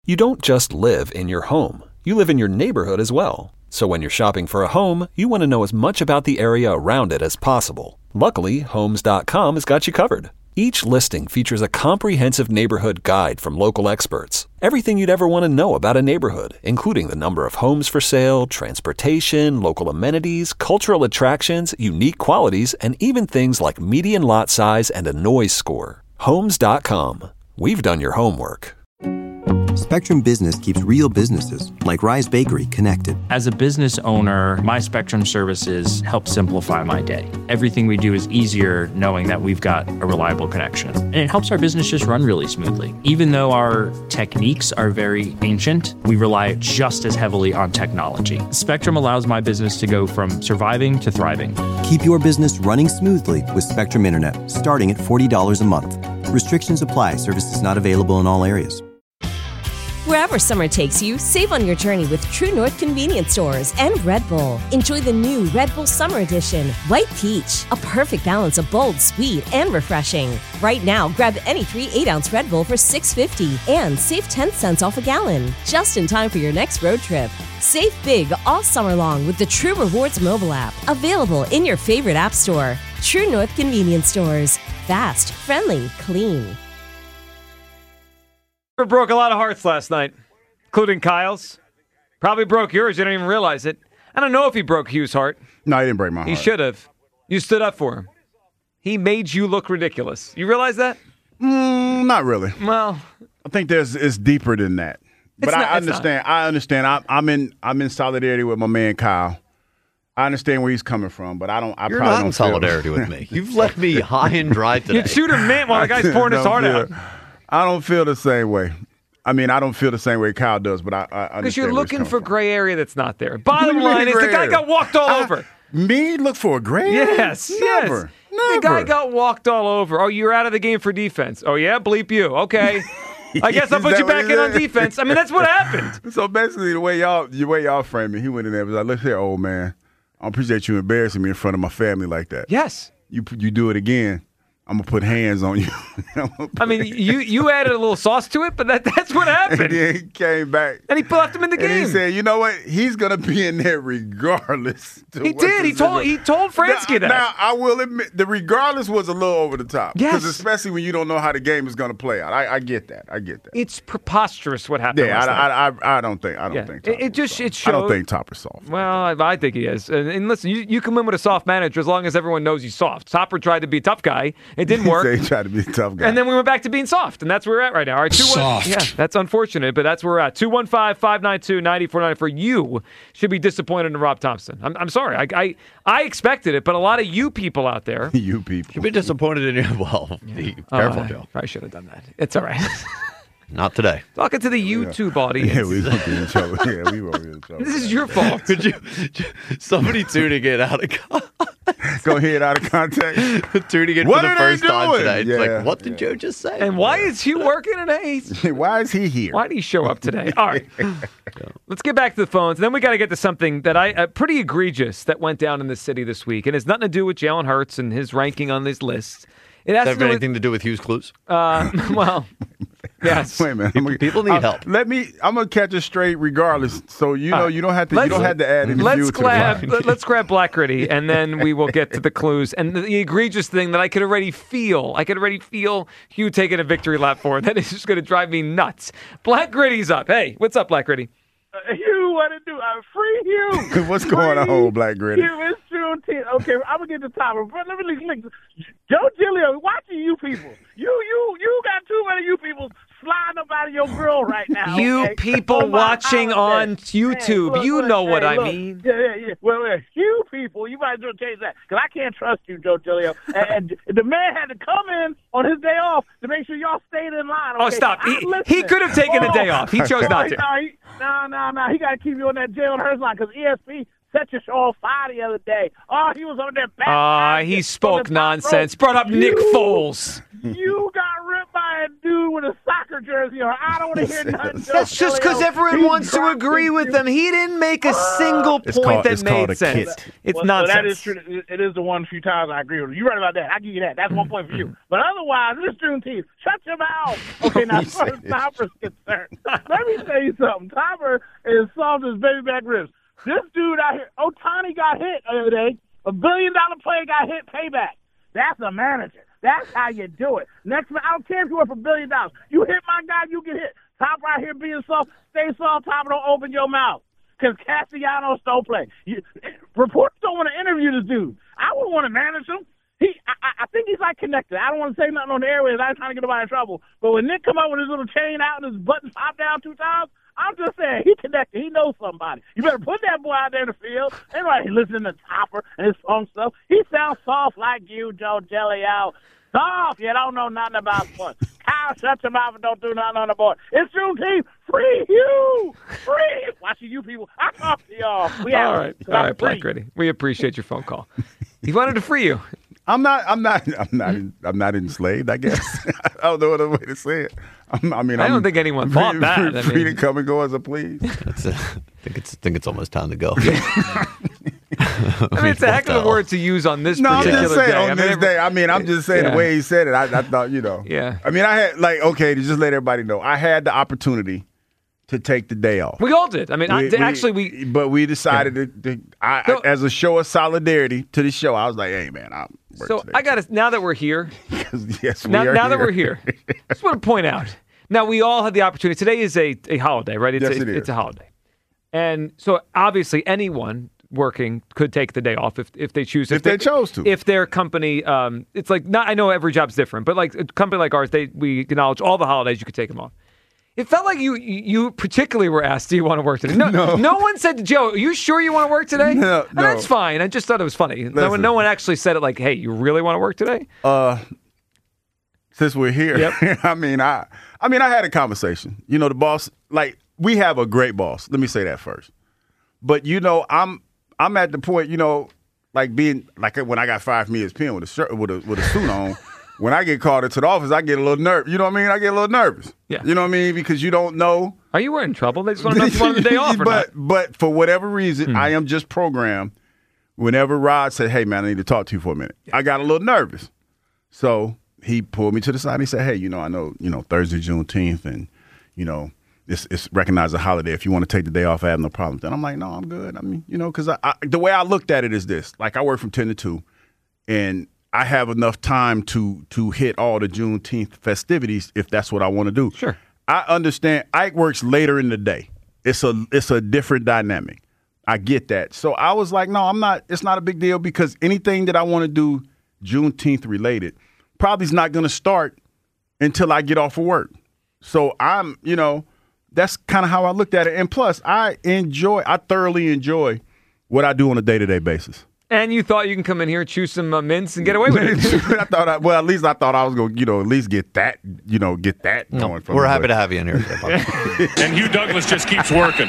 You don't just live in your home. You live in your neighborhood as well. So when you're shopping for a home, you want to know as much about the area around it as possible. Luckily, Homes.com has got you covered. Each listing features a comprehensive neighborhood guide from local experts. Everything you'd ever want to know about a neighborhood, including the number of homes for sale, transportation, local amenities, cultural attractions, unique qualities, and even things like median lot size and a noise score. Homes.com. We've done your homework. Spectrum Business keeps real businesses, like Rise Bakery, connected. As a business owner, my Spectrum services help simplify my day. Everything we do is easier knowing that we've got a reliable connection. And it helps our business just run really smoothly. Even though our techniques are very ancient, we rely just as heavily on technology. Spectrum allows my business to go from surviving to thriving. Keep your business running smoothly with Spectrum Internet, starting at $40 a month. Restrictions apply. Services not available in all areas. Wherever summer takes you, save on your journey with True North Convenience Stores and Red Bull. Enjoy the new Red Bull Summer Edition, White Peach, a perfect balance of bold, sweet, and refreshing. Right now, grab any 3 8-ounce Red Bull for $6.50 and save 10 cents off a gallon, just in time for your next road trip. Save big all summer long with the True Rewards mobile app, available in your favorite app store. True North Convenience Stores. Fast, friendly, clean. Broke a lot of hearts last night, including Kyle's. Probably broke yours. You didn't even realize it. I don't know if he broke Hugh's heart. No, he didn't break my heart. He should have. You stood up for him. He made you look ridiculous. You realize that? Not really. Well, I think it's deeper than that. But I understand. I understand. I'm in solidarity with my man Kyle. I understand where he's coming from, but I don't. You're not in solidarity with me. You've left me high and dry today. You'd shoot a man while the guy's pouring his heart out. I don't feel the same way. I mean, I don't feel the same way Kyle does, but I understand. Because you're looking for gray area that's not there. Bottom line is the guy got walked all over. Me look for a gray area? Yes, Never. The guy got walked all over. Oh, you're out of the game for defense. Oh, yeah? Bleep you. Okay. I guess I'll put you back in on defense. I mean, that's what happened. So basically, the way y'all frame it, he went in there and was like, look here, old man. I appreciate you embarrassing me in front of my family like that. Yes. You do it again, I'm going to put hands on you. I mean, you added a little sauce to it, but that's what happened. And then he came back. And he left him in the game. And he said, you know what? He's going to be in there regardless. He did. He told Fransky that. Now, I will admit, the regardless was a little over the top. Yes. Because especially when you don't know how the game is going to play out. I get that. It's preposterous what happened last night. I don't think it showed. I don't think Topper's soft. Well, I think he is. And listen, you can win with a soft manager as long as everyone knows he's soft. Topper tried to be a tough guy. It didn't work. He tried to be a tough guy. And then we went back to being soft, and that's where we're at right now. All right, soft. Yeah, that's unfortunate, but that's where we're at. 215-592-9494. You should be disappointed in Rob Thompson. I'm sorry. I expected it, but a lot of you people out there. You people. You've been disappointed in you. Well, be careful, Joe. I should have done that. It's all right. Not today. Talking to the YouTube audience. Yeah, we won't be in trouble. Yeah, we won't be in trouble. This is your fault. Could you? Somebody tuning in out of context. Go ahead out of context. Tuning in for the first time today. It's like, what did Joe just say? And why is Hugh working today? Why is he here? Why did he show up today? All right. Let's get back to the phones. And then we got to get to something that pretty egregious that went down in the city this week. And it's nothing to do with Jalen Hurts and his ranking on this list. It has Does that have anything to do with Hughes Clues? Well, yes. Wait a minute. People need help. I'm gonna catch it straight regardless. So you don't have to add any fuel to the Let's grab Black Gritty, and then we will get to the clues. And the egregious thing that I could already feel Hugh taking a victory lap for. That is just going to drive me nuts. Black Gritty's up. Hey, what's up, Black Gritty? Hugh, what it do? I'm free, Hugh. What's going on, Black Gritty? Hugh, it's Juneteenth. Okay, I'm gonna get the top. But let me look. Joe Giglio, watching you people. You got too many you people sliding up out of your grill right now. You people watching on YouTube, what I mean. Yeah. Well, you people, you might as well change that because I can't trust you, Joe Giglio. and the man had to come in on his day off to make sure y'all stayed in line. Okay? Oh, stop! He could have taken a day off. He chose not to. No. He got to keep you on that Jalen Hurts line because ESP set your show on fire the other day. Oh, he was on that back. He spoke nonsense. Brought up Nick Foles. You got ripped by a dude with a soccer jersey on. I don't want to hear nothing. That's just because everyone wants to agree with him. He didn't make a single point that made sense. It's nonsense. That is true. It is the one few times I agree with you. You're right about that. I give you that. That's 1 point for you. But otherwise, this Juneteenth, shut your mouth. Okay, now as far as Topper's concerned, let me tell you something. Topper is soft as baby back ribs. This dude out here, Ohtani got hit the other day. $1 billion player got hit, payback. That's a manager. That's how you do it. Next, I don't care if you're worth $1 billion. You hit my guy, you get hit. Top right here being soft. Stay soft, Top. Don't open your mouth. Because Castellanos don't play. Reporters don't want to interview this dude. I wouldn't want to manage him. I think he's like connected. I don't want to say nothing on the airways. I ain't trying to get nobody in trouble. But when Nick come up with his little chain out and his buttons pop down 2 times, I'm just saying, he connected. He knows somebody. You better put that boy out there in the field. Anybody listening to Topper and his phone stuff, he sounds soft like you, Joe Gelio. Soft. You don't know nothing about sports. Kyle, shut your mouth and don't do nothing on the board. It's Juneteenth. Free you. Free. Watching you people. I talk to y'all. All right, Black Gritty. We appreciate your phone call. He wanted to free you. I'm not enslaved, I guess. I don't know another way to say it. I don't think anyone thought that. Free to come and go as I please. I think it's almost time to go. It's a heck of a word to use on this particular day. I'm just saying, on this day. I'm just saying the way he said it. I thought, Yeah. I had to just let everybody know. I had the opportunity to take the day off. We all did. But we decided to as a show of solidarity to the show. I was like, hey man, now that we're here. Yes, now that we're here, I just want to point out. Now we all had the opportunity. Today is a holiday, right? It's a holiday, and so obviously anyone working could take the day off if they choose. If they chose to. If their company, it's like I know every job's different, but like a company like ours, we acknowledge all the holidays you could take them off. It felt like you particularly were asked, do you want to work today? No one said to Joe, are you sure you want to work today? No. And that's fine. I just thought it was funny. No one actually said it like, hey, you really want to work today? Since we're here, yep. I had a conversation. The boss, we have a great boss. Let me say that first. But, I'm at the point, being, when I got fired from ESPN with a shirt, with a suit on, when I get called into the office, I get a little nervous. You know what I mean? I get a little nervous. Yeah. You know what I mean? Because you don't know. Are you in trouble? They just want to know if you want the day off or not. But for whatever reason, I am just programmed. Whenever Rod said, hey, man, I need to talk to you for a minute, I got a little nervous. So he pulled me to the side and he said, hey, I know, Thursday, Juneteenth, and, it's recognized a holiday. If you want to take the day off, I have no problem. Then I'm like, no, I'm good. Because the way I looked at it is this. I work from 10 to 2, and I have enough time to hit all the Juneteenth festivities if that's what I want to do. Sure. I understand. Ike works later in the day. It's a different dynamic. I get that. So I was like, no, I'm not. It's not a big deal because anything that I want to do Juneteenth related probably is not going to start until I get off of work. So I'm, that's kind of how I looked at it. And plus, I thoroughly enjoy what I do on a day-to-day basis. And you thought you can come in here and chew some mints and get away with it. At least I thought I was going to at least get that going. We're happy to have you in here. And Hugh Douglas just keeps working.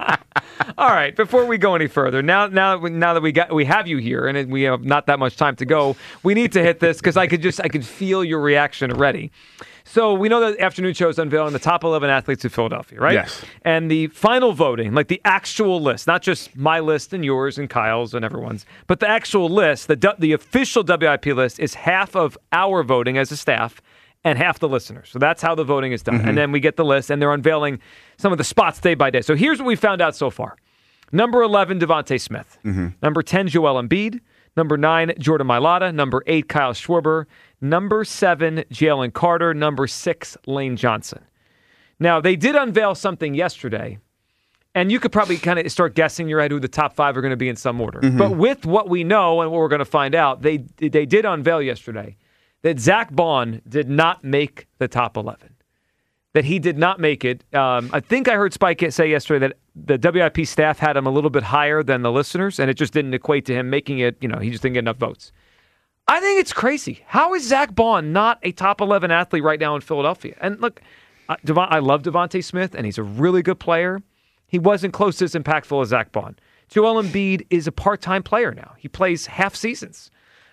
All right, before we go any further, now that we have you here and we have not that much time to go, we need to hit this because I could feel your reaction already. So we know that afternoon show is unveiling the top 11 athletes of Philadelphia, right? Yes. And the final voting, like the actual list, not just my list and yours and Kyle's and everyone's, but the actual list, the official WIP list is half of our voting as a staff and half the listeners. So that's how the voting is done. Mm-hmm. And then we get the list, and they're unveiling some of the spots day by day. So here's what we found out so far. Number 11, Devontae Smith. Mm-hmm. Number 10, Joel Embiid. Number 9, Jordan Mailata. Number 8, Kyle Schwarber. Number 7, Jalen Carter. Number 6, Lane Johnson. Now, they did unveil something yesterday, and you could probably kind of start guessing in your head who the top 5 are going to be in some order. Mm-hmm. But with what we know and what we're going to find out, they did unveil yesterday that Zach Bond did not make the top 11. That he did not make it. I think I heard Spike say yesterday that the WIP staff had him a little bit higher than the listeners, and it just didn't equate to him making it. He just didn't get enough votes. I think it's crazy. How is Zach Bond not a top 11 athlete right now in Philadelphia? And look, I love Devontae Smith, and he's a really good player. He wasn't close to as impactful as Zach Bond. Joel Embiid is a part-time player now. He plays half seasons.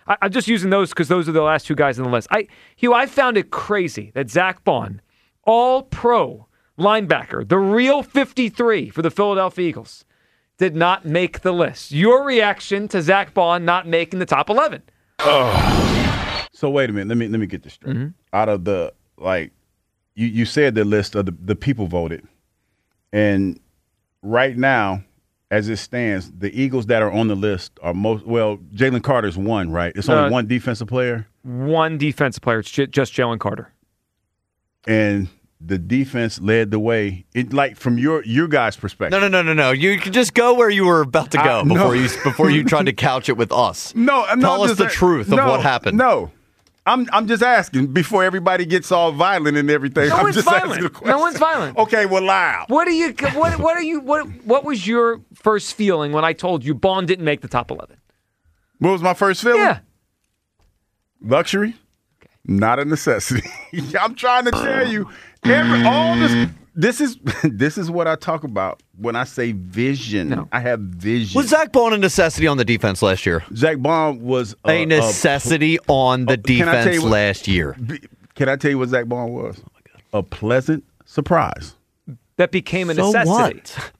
I'm just using those because those are the last two guys on the list. Hugh, I found it crazy that Zach Bond, all-pro linebacker, the real 53 for the Philadelphia Eagles, did not make the list. Your reaction to Zach Bond not making the top 11? So wait a minute. Let me get this straight. Out of the you said the list of the people voted, and right now, as it stands, the Eagles that are on the list are Jalen Carter's one, right? It's only one defensive player. One defensive player. It's just Jalen Carter. And the defense led the way. From your guys' perspective. No. You can just go where you were about to go before you tried to couch it with us. Tell us the truth of what happened. No. I'm just asking before everybody gets all violent and everything. No I'm one's just violent. asking a question. No one's violent. Okay, well, loud. What was your first feeling when I told you Bond didn't make the top 11? What was my first feeling? Yeah. Luxury, not a necessity. I'm trying to tell you, this is what I talk about when I say vision. No. I have vision. Was Zach Bond a necessity on the defense last year? Zach Bond was a necessity on the defense last year. Can I tell you what Zach Bond was? Oh my God. A pleasant surprise. That became a necessity.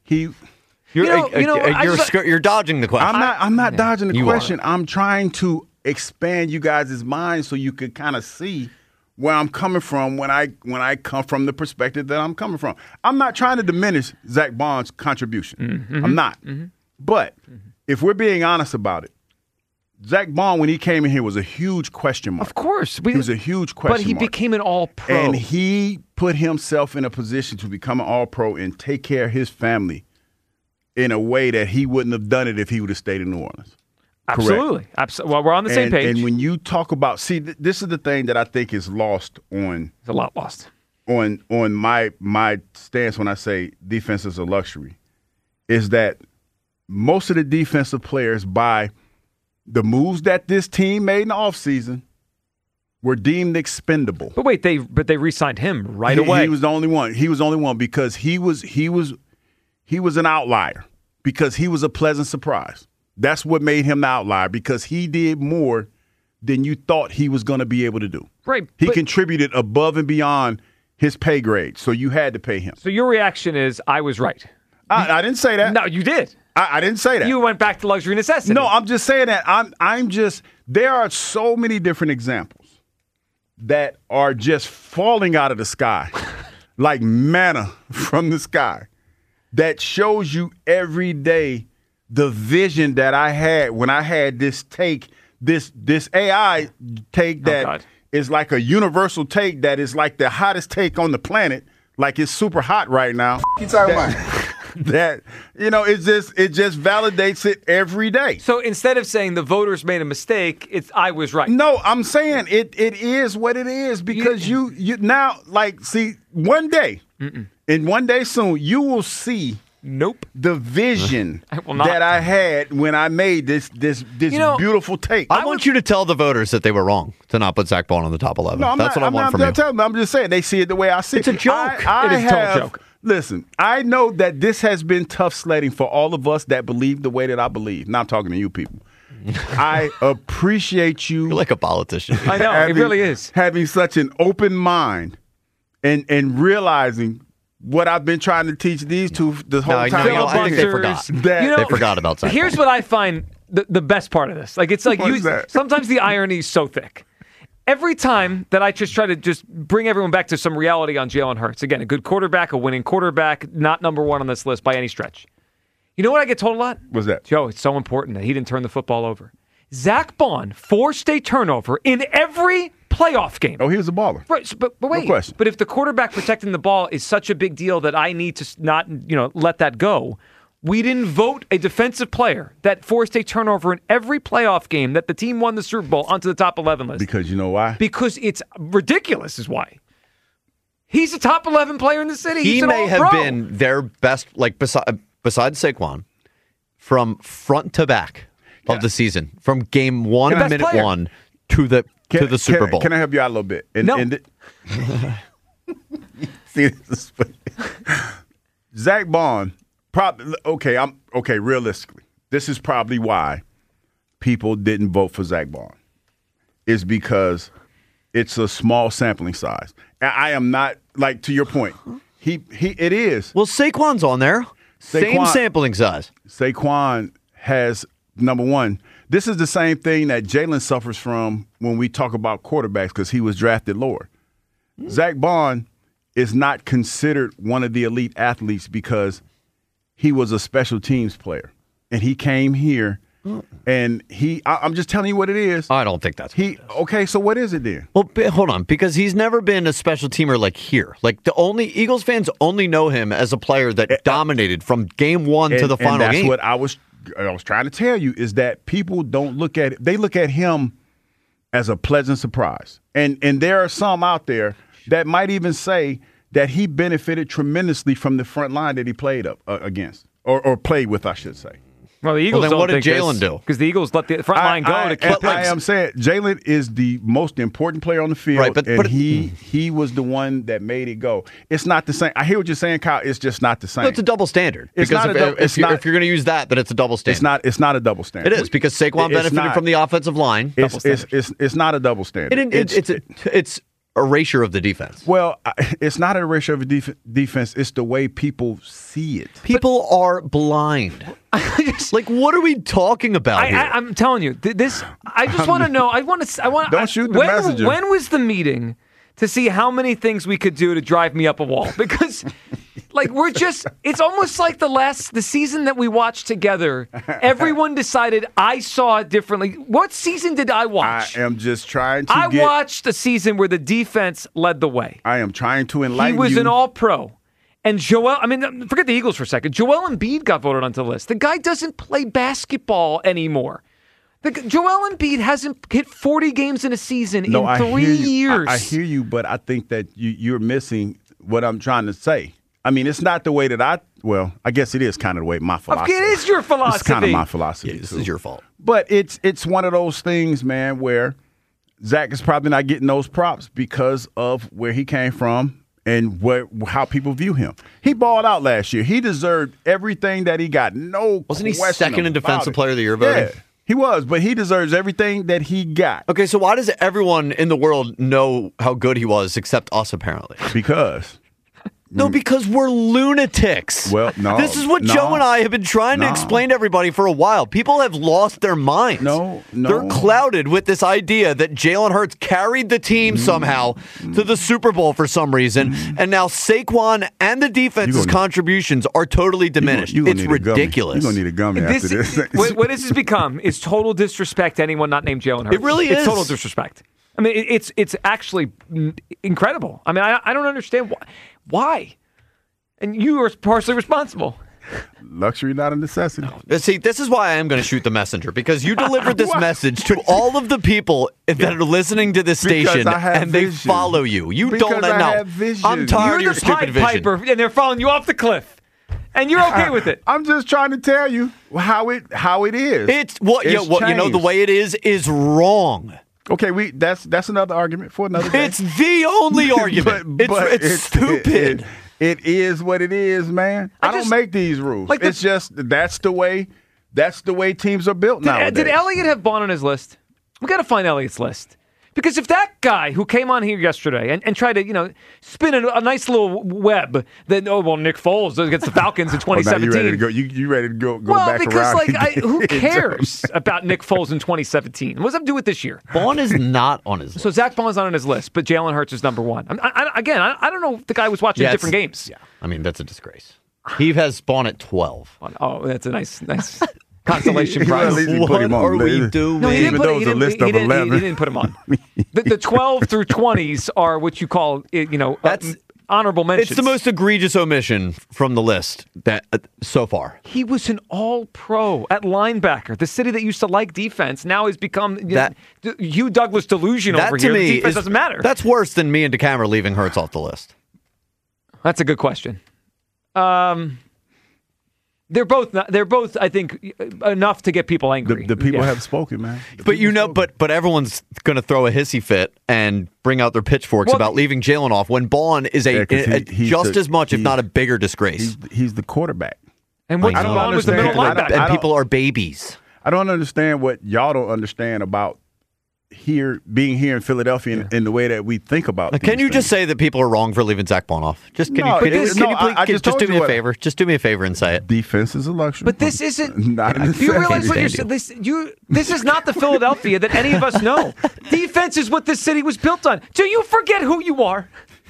What? You're dodging the question. I'm not dodging the question. Are. I'm trying to expand you guys' minds so you could kind of see where I'm coming from when I come from the perspective that I'm coming from. I'm not trying to diminish Zach Bond's contribution. Mm-hmm. I'm not. Mm-hmm. But if we're being honest about it, Zach Bond, when he came in here, was a huge question mark. Of course. He was a huge question mark. But he became an all-pro. And he put himself in a position to become an all-pro and take care of his family in a way that he wouldn't have done it if he would have stayed in New Orleans. Absolutely. Well, we're on the same page. And when you talk about, this is the thing that I think is lost on. It's a lot lost. On my stance when I say defense is a luxury, is that most of the defensive players, by the moves that this team made in the offseason, were deemed expendable. But wait, they re-signed him right away. He was the only one. He was the only one because he was an outlier because he was a pleasant surprise. That's what made him the outlier because he did more than you thought he was going to be able to do. Right. He contributed above and beyond his pay grade, so you had to pay him. So your reaction is, I was right. I didn't say that. No, you did. I didn't say that. You went back to luxury necessity. No, I'm just saying that there are so many different examples that are just falling out of the sky like manna from the sky that shows you every day the vision that I had when I had this take, this AI take that is like a universal take that is like the hottest take on the planet, like it's super hot right now. You talking about? That, it just validates it every day. So instead of saying the voters made a mistake, it's I was right. No, I'm saying it is what it is because you now, one day, and one day soon, you will see the vision that I had when I made this beautiful take. I want you to tell the voters that they were wrong to not put Zach Bond on the top 11. No, That's what I want from you. I'm just saying they see it the way I see it. It's a joke. It is a total joke. Listen, I know that this has been tough sledding for all of us that believe the way that I believe. Now I'm talking to you people. I appreciate you. You're like a politician. I know, it really is. Having such an open mind and realizing what I've been trying to teach these two the whole time. I think they forgot. They forgot about Zach Here's Bond. what I find the best part of this. Sometimes the irony is so thick. Every time that I just try to just bring everyone back to some reality on Jalen Hurts, again, a good quarterback, a winning quarterback, not number one on this list by any stretch. You know what I get told a lot? What's that? Joe, it's so important that he didn't turn the football over. Zach Bond forced a turnover in every playoff game. Oh, he was a baller. Right, but wait. No question. But if the quarterback protecting the ball is such a big deal that I need to not, let that go, we didn't vote a defensive player that forced a turnover in every playoff game that the team won the Super Bowl onto the top 11 list. Because you know why? Because it's ridiculous is why. He's a top 11 player in the city. He may have been their best, besides Saquon, from front to back of the season, from game 1, minute player. 1 to the Super Bowl. Can I help you out a little bit? See, Zach Bond. Realistically, this is probably why people didn't vote for Zach Bond. is because it's a small sampling size. I am not, like, to your point, it is. Well, Saquon's on there. Same sampling size. Saquon has, number one, this is the same thing that Jalen suffers from when we talk about quarterbacks because he was drafted lower. Zach Bond is not considered one of the elite athletes because he was a special teams player. And he came here, and I'm just telling you what it is. I don't think that's okay, so what is it then? Well, hold on, because he's never been a special teamer like here. Like, Eagles fans only know him as a player that dominated from game one to the final game. That's what I was trying to tell you, is that people don't look at it. They look at him as a pleasant surprise. And there are some out there that might even say that he benefited tremendously from the front line that he played up against, or played with, I should say. Well, the Eagles then what did think Jalen do? Because the Eagles let the front line go to keep I am saying Jalen is the most important player on the field, right, but he was the one that made it go. It's not the same. I hear what you're saying, Kyle. It's just not the same. No, it's a double standard. It's because not if you're going to use that, then it's a double standard. It's not a double standard. It is, because Saquon benefited from the offensive line. It's not a double standard. It's erasure of the defense. Well, it's not an erasure of a defense. It's the way people see it. People are blind. Like, what are we talking about here? I'm telling you, this. I just want to know. I want. Don't shoot the messenger. When was the meeting to see how many things we could do to drive me up a wall? Because, like, it's almost like the season that we watched together. Everyone decided I saw it differently. What season did I watch? I am just trying to. I watched the season where the defense led the way. I am trying to enlighten you. He was an All-Pro. And forget the Eagles for a second. Joel Embiid got voted onto the list. The guy doesn't play basketball anymore. Joel Embiid hasn't hit 40 games in a season in 3 years. I hear you, but I think that you're missing what I'm trying to say. I mean, it's not the way that I guess it is kind of the way my philosophy. It is your philosophy. It's kind of my philosophy. Yeah, this is your fault. But it's one of those things, man, where Zach is probably not getting those props because of where he came from and how people view him. He balled out last year. He deserved everything that he got. Wasn't he second in Defensive Player of the Year voting? Yeah, he was, but he deserves everything that he got. Okay, so why does everyone in the world know how good he was except us, apparently? Because. No, because we're lunatics. Well, no. This is what Joe and I have been trying to explain to everybody for a while. People have lost their minds. No. They're clouded with this idea that Jalen Hurts carried the team somehow to the Super Bowl for some reason, and now Saquon and the defense's contributions are totally diminished. It's ridiculous. You're going to need a gummy after this. What this has become is total disrespect to anyone not named Jalen Hurts. It really is. It's total disrespect. I mean, it's actually incredible. I mean, I don't understand why. And you are partially responsible. Luxury, not a necessity. No. See, this is why I am going to shoot the messenger, because you delivered this message to all of the people that are listening to this station, and they follow you. You don't know. I'm tired of your stupid vision. Piper, and they're following you off the cliff. And you're okay with it. I'm just trying to tell you how it is. It's the way it is wrong. Okay, that's another argument for another day. It's the only argument. It's stupid. It is what it is, man. I don't make these rules. It's just that's the way teams are built nowadays. Did Elliott have Bond on his list? We got to find Elliott's list. Because if that guy who came on here yesterday and tried to, spin a nice little web that, Nick Foles against the Falcons in 2017. Well, you ready to go back around? Well, because, who cares about Nick Foles in 2017? What does that have to do with this year? Bond is not on his list. So Zach Bond's not on his list, but Jalen Hurts is number one. I don't know if the guy was watching different games. Yeah, I mean, that's a disgrace. He has Bond at 12. Oh, that's a nice consolation prize. What are we doing? No, he didn't put a list of 11. He didn't put him on. The 12 through 20s are what you call, that's honorable mentions. It's the most egregious omission from the list that so far. He was an all-pro at linebacker. The city that used to like defense now has become Hugh Douglas delusion over here. The defense doesn't matter. That's worse than me and DeCamera leaving Hurts off the list. That's a good question. They're both, I think, enough to get people angry. The people have spoken, man. But everyone's going to throw a hissy fit and bring out their pitchforks about leaving Jalen off when Bond is just as much, if not a bigger disgrace. He's the quarterback. And Bond was the middle linebacker. And people are babies. I don't understand what y'all don't understand about being here in Philadelphia in the way that we think about. Can you just say that people are wrong for leaving Zach Bond off? Just can you please do me a favor? Just do me a favor and say it. Defense is a luxury. But this isn't. Not do you realize what you're saying? This is not the Philadelphia that any of us know. Defense is what this city was built on. Do you forget who you are?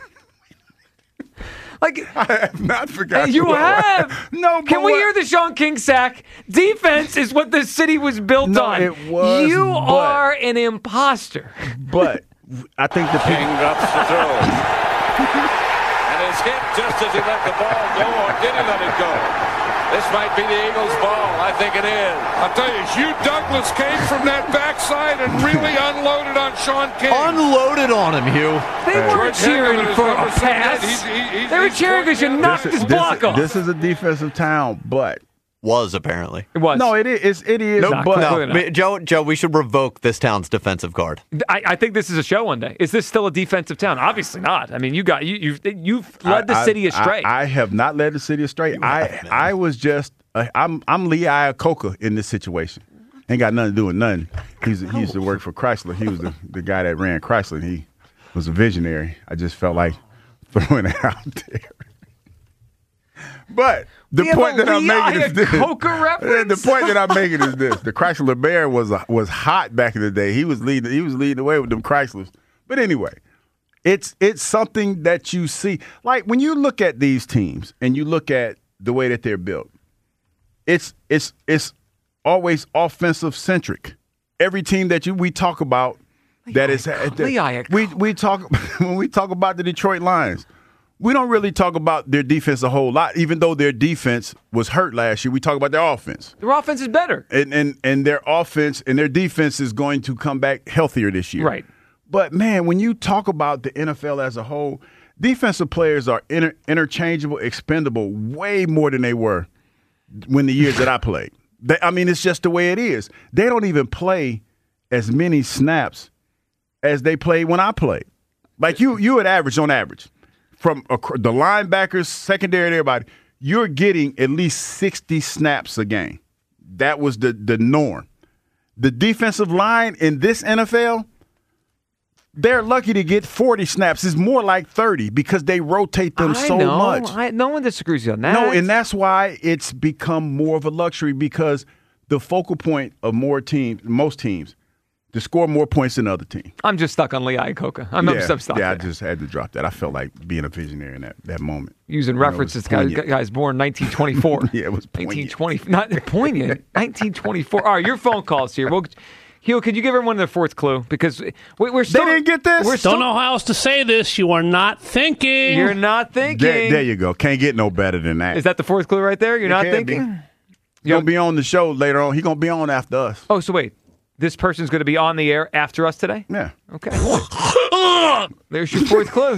Like, I have not forgotten. You have. No, can we hear the Sean King sack? Defense is what this city was built on. It was. You are an imposter. But I think the King ups to throw. And it's hit just as he let the ball go, or did he let it go? This might be the Eagles' ball. I think it is. I'll tell you, Hugh Douglas came from that backside and really unloaded on Sean King. Unloaded on him, Hugh. They weren't cheering for a pass. They were cheering because you knocked his block off. This is a defensive town, but was apparently. It was. No, it is. It is. Nope, but Joe, we should revoke this town's defensive guard. I think this is a show one day. Is this still a defensive town? Obviously not. I mean, you've led the city astray. I have not led the city astray. I was just. I'm Lee Iacocca in this situation. Ain't got nothing to do with nothing. He used to work for Chrysler. He was the guy that ran Chrysler. And he was a visionary. I just felt like throwing it out there. But the point that I'm making is this. The point that I'm making is this: the Chrysler Bear was hot back in the day. He was leading the way with them Chryslers. But anyway, it's something that you see. Like when you look at these teams and you look at the way that they're built, it's always offensive centric. Every team that we talk about we talk when we talk about the Detroit Lions. We don't really talk about their defense a whole lot, even though their defense was hurt last year. We talk about their offense. Their offense is better. And their offense and their defense is going to come back healthier this year. Right. But, man, when you talk about the NFL as a whole, defensive players are interchangeable, expendable way more than they were when the years that I played. It's just the way it is. They don't even play as many snaps as they played when I played. Like you would average on average. From the linebackers, secondary, and everybody, you're getting at least 60 snaps a game. That was the norm. The defensive line in this NFL, they're lucky to get 40 snaps. It's more like 30 because they rotate them much. No one disagrees on that. No, and that's why it's become more of a luxury because the focal point of most teams, to score more points than other teams. I'm just stuck on Lee Iacocca. I'm stuck there. I just had to drop that. I felt like being a visionary in that moment. Using references, guys born 1924. Yeah, it was poignant. 1920, not poignant. 1924. All right, your phone calls here. Hugh, could you give everyone their fourth clue? Because we're still. They didn't get this? Don't know how else to say this. You are not thinking. You're not thinking. There you go. Can't get no better than that. Is that the fourth clue right there? You're not thinking? You're going to be on the show later on. He's going to be on after us. Oh, so wait. This person's going to be on the air after us today? Yeah. Okay. There's your fourth clue.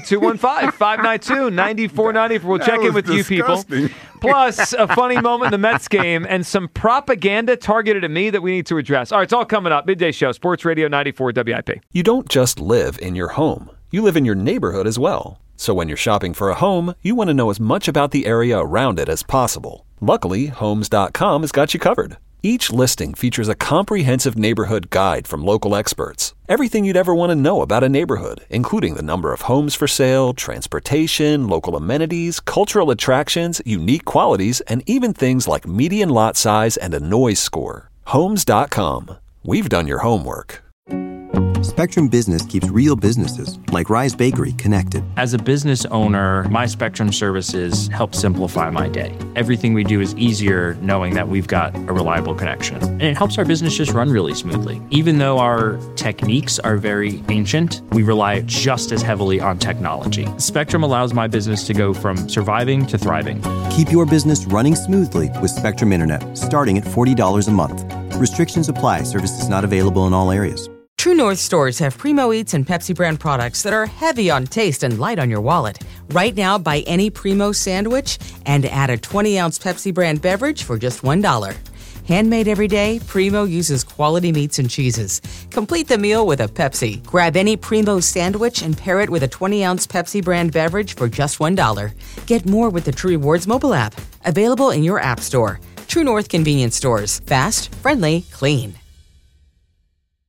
215-592-9494. We'll check in with disgusting. You people. Plus, a funny moment in the Mets game and some propaganda targeted at me that we need to address. All right, it's all coming up. Midday Show, Sports Radio 94 WIP. You don't just live in your home. You live in your neighborhood as well. So when you're shopping for a home, you want to know as much about the area around it as possible. Luckily, Homes.com has got you covered. Each listing features a comprehensive neighborhood guide from local experts. Everything you'd ever want to know about a neighborhood, including the number of homes for sale, transportation, local amenities, cultural attractions, unique qualities, and even things like median lot size and a noise score. Homes.com. We've done your homework. Spectrum Business keeps real businesses, like Rise Bakery, connected. As a business owner, my Spectrum services help simplify my day. Everything we do is easier knowing that we've got a reliable connection. And it helps our business just run really smoothly. Even though our techniques are very ancient, we rely just as heavily on technology. Spectrum allows my business to go from surviving to thriving. Keep your business running smoothly with Spectrum Internet, starting at $40 a month. Restrictions apply. Services not available in all areas. True North stores have Primo Eats and Pepsi brand products that are heavy on taste and light on your wallet. Right now, buy any Primo sandwich and add a 20-ounce Pepsi brand beverage for just $1. Handmade every day, Primo uses quality meats and cheeses. Complete the meal with a Pepsi. Grab any Primo sandwich and pair it with a 20-ounce Pepsi brand beverage for just $1. Get more with the True Rewards mobile app. Available in your app store. True North convenience stores. Fast, friendly, clean.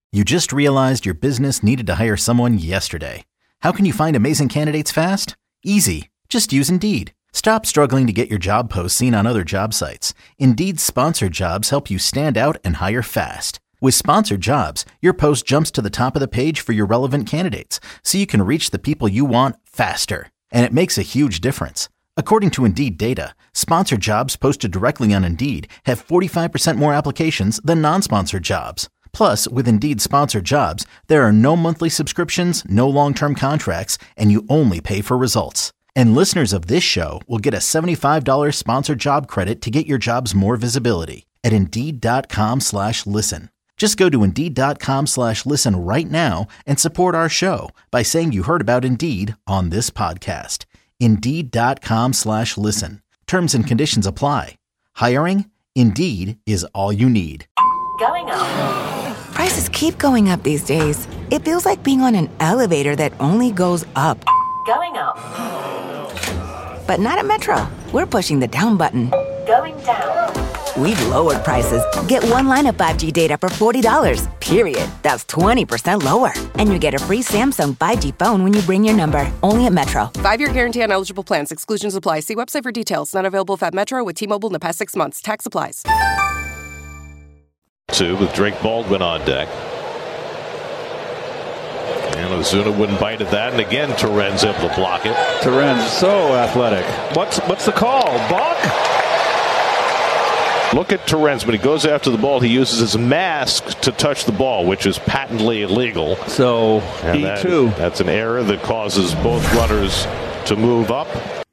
You just realized your business needed to hire someone yesterday. How can you find amazing candidates fast? Easy. Just use Indeed. Stop struggling to get your job posts seen on other job sites. Indeed's sponsored jobs help you stand out and hire fast. With sponsored jobs, your post jumps to the top of the page for your relevant candidates, so you can reach the people you want faster. And it makes a huge difference. According to Indeed data, sponsored jobs posted directly on Indeed have 45% more applications than non-sponsored jobs. Plus, with Indeed sponsored jobs, there are no monthly subscriptions, no long-term contracts, and you only pay for results. And listeners of this show will get a $75 sponsored job credit to get your jobs more visibility at Indeed.com/listen. Just go to Indeed.com/listen right now and support our show by saying you heard about Indeed on this podcast. Indeed.com/listen. Terms and conditions apply. Hiring? Indeed is all you need. Going up. Prices keep going up these days. It feels like being on an elevator that only goes up. Going up. But not at Metro. We're pushing the down button. Going down. We've lowered prices. Get one line of 5G data for $40, period. That's 20% lower. And you get a free Samsung 5G phone when you bring your number. Only at Metro. 5-year guarantee on eligible plans. Exclusions apply. See website for details. Not available at Metro with T-Mobile in the past 6 months. Tax applies. Two with Drake Baldwin on deck. And Ozuna wouldn't bite at that, and again Torrens able to block it. Torrens so athletic. What's the call? Balk? Look at Torrens. When he goes after the ball, he uses his mask to touch the ball, which is patently illegal. So that's an error that causes both runners to move up.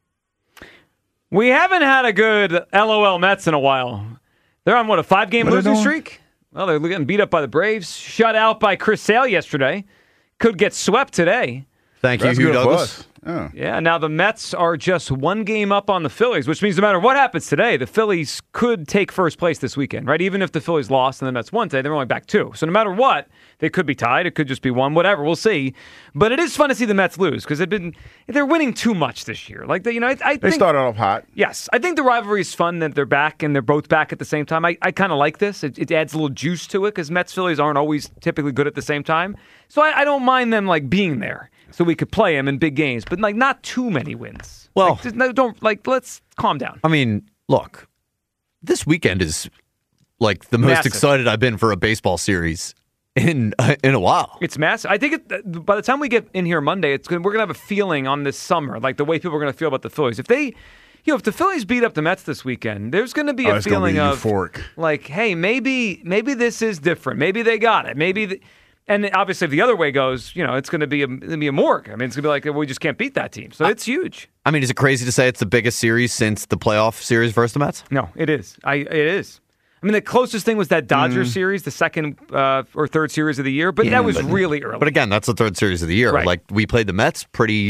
We haven't had a good LOL Mets in a while. They're on, a 5-game losing streak? Well, they're getting beat up by the Braves. Shut out by Chris Sale yesterday. Could get swept today. Thank you, Hugh Douglas. Yeah, now the Mets are just 1 game up on the Phillies, which means no matter what happens today, the Phillies could take first place this weekend, right? Even if the Phillies lost and the Mets won today, they're only back 2. So no matter what, they could be tied. It could just be 1, whatever. We'll see. But it is fun to see the Mets lose because they're winning too much this year. Like, I think they started off hot. Yes, I think the rivalry is fun that they're back and they're both back at the same time. I kind of like this. It adds a little juice to it because Mets Phillies aren't always typically good at the same time. So I don't mind them being there. So we could play them in big games, but not too many wins. Well, let's calm down. I mean, look, this weekend is the most massive. Excited I've been for a baseball series in a while. It's massive. I think by the time we get in here Monday, we're gonna have a feeling on this summer, like the way people are gonna feel about the Phillies. If they, if the Phillies beat up the Mets this weekend, there's gonna be a feeling of euphoric. Hey, maybe this is different. Maybe they got it. And obviously, if the other way goes, it's going to be a morgue. I mean, it's going to be like, we just can't beat that team. So it's huge. I mean, is it crazy to say it's the biggest series since the playoff series versus the Mets? No, it is. It is. I mean, the closest thing was that Dodgers series, the second or third series of the year, but that was really early. But again, that's the third series of the year. Right. We played the Mets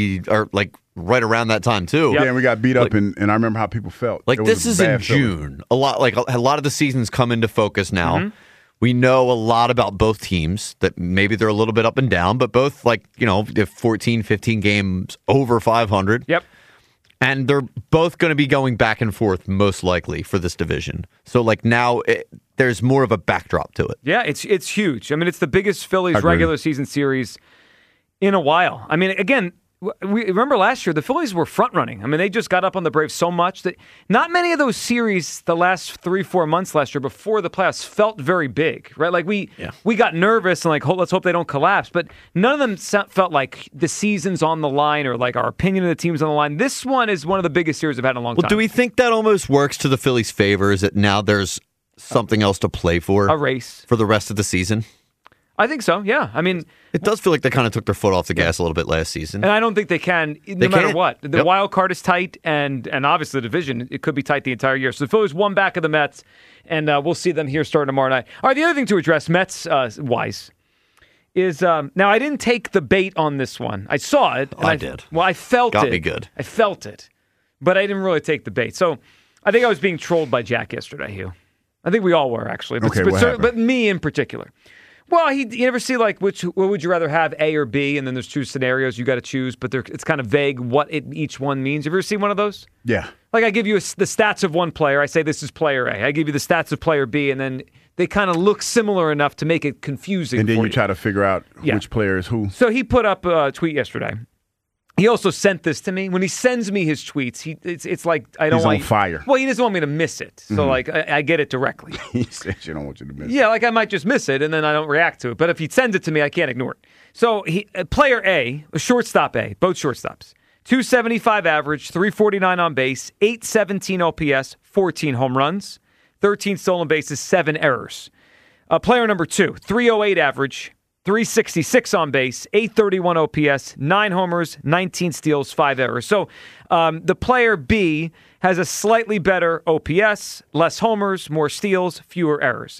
right around that time too. Yeah, and we got beat up, and I remember how people felt. This is in June. A lot of the seasons come into focus now. Mm-hmm. We know a lot about both teams, that maybe they're a little bit up and down, but both if 14, 15 games over 500. Yep. And they're both going to be going back and forth most likely for this division. So now there's more of a backdrop to it. Yeah, it's huge. I mean, it's the biggest Phillies regular season series in a while. I mean, again, we remember last year the Phillies were front running. I mean, they just got up on the Braves so much that not many of those series the last 3-4 months last year before the playoffs felt very big, right? We got nervous and let's hope they don't collapse, but none of them felt like the season's on the line or our opinion of the team's on the line. This one is one of the biggest series I've had in a long time. Well, do we think that almost works to the Phillies' favor? Is that now there's something else to play for? A race. For the rest of the season? I think so, yeah. I mean, it does feel like they kind of took their foot off the gas a little bit last season. And I don't think they can, no matter what. The wild card is tight, and obviously the division, it could be tight the entire year. So the Phillies won back of the Mets, and we'll see them here starting tomorrow night. All right, the other thing to address, Mets-wise, is, now I didn't take the bait on this one. I saw it. And I did. Well, I felt it. Got me good. I felt it. But I didn't really take the bait. So I think I was being trolled by Jack yesterday, Hugh. I think we all were, actually. What happened? But me in particular. Well, you ever see like what would you rather have, A or B, and then there's two scenarios you got to choose, but it's kind of vague what each one means. Have you ever seen one of those? Yeah. Like I give you the stats of one player. I say this is player A. I give you the stats of player B, and then they kind of look similar enough to make it confusing. And then for you try to figure out which player is who. So he put up a tweet yesterday. He also sent this to me. When he sends me his tweets, it's like I don't want. He's on fire. Well, he doesn't want me to miss it, so like I get it directly. He says you don't want you to miss it. Yeah, like I might just miss it, and then I don't react to it. But if he sends it to me, I can't ignore it. So player A, shortstop A, both shortstops, 275 average, 349 on base, 817 OPS, 14 home runs, 13 stolen bases, 7 errors. Player number 2, 308 average, 366 on base, 831 OPS, 9 homers, 19 steals, 5 errors. So the player B has a slightly better OPS, less homers, more steals, fewer errors.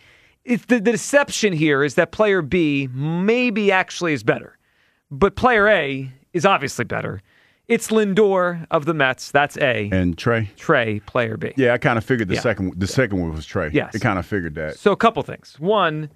The deception here is that player B maybe actually is better, but player A is obviously better. It's Lindor of the Mets. That's A. And Trey? Trey, player B. Yeah, I kind of figured the second one was Trey. Yes. I kind of figured that. So a couple things. One,